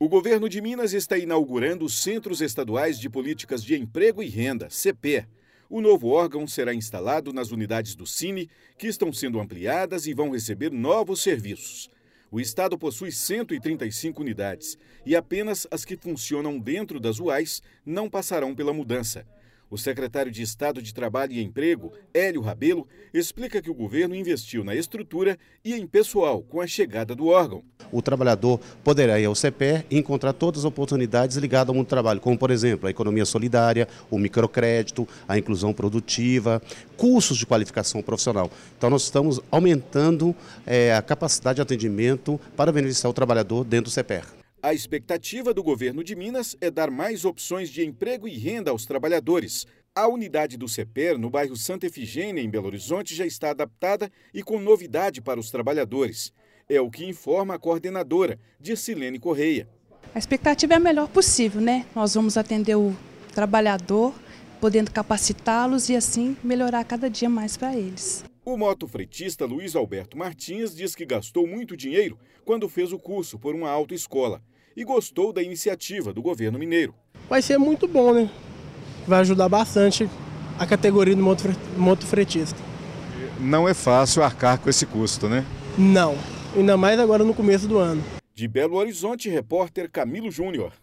O governo de Minas está inaugurando os Centros Estaduais de Políticas de Emprego e Renda, CEPER. O novo órgão será instalado nas unidades do Cine, que estão sendo ampliadas e vão receber novos serviços. O estado possui 135 unidades e apenas as que funcionam dentro das UAIs não passarão pela mudança. O secretário de Estado de Trabalho e Emprego, Hélio Rabelo, explica que o governo investiu na estrutura e em pessoal com a chegada do órgão. O trabalhador poderá ir ao CEPER e encontrar todas as oportunidades ligadas ao mundo do trabalho, como, por exemplo, a economia solidária, o microcrédito, a inclusão produtiva, cursos de qualificação profissional. Então, nós estamos aumentando a capacidade de atendimento para beneficiar o trabalhador dentro do CEPER. A expectativa do governo de Minas é dar mais opções de emprego e renda aos trabalhadores. A unidade do CEPER, no bairro Santa Efigênia, em Belo Horizonte, já está adaptada e com novidade para os trabalhadores. É o que informa a coordenadora, Dircilene Correia. A expectativa é a melhor possível, né? Nós vamos atender o trabalhador, podendo capacitá-los e assim melhorar cada dia mais para eles. O motofretista Luiz Alberto Martins diz que gastou muito dinheiro quando fez o curso por uma autoescola e gostou da iniciativa do governo mineiro. Vai ser muito bom, né? Vai ajudar bastante a categoria do motofretista. Não é fácil arcar com esse custo, né? Não, ainda mais agora no começo do ano. De Belo Horizonte, repórter Camilo Júnior.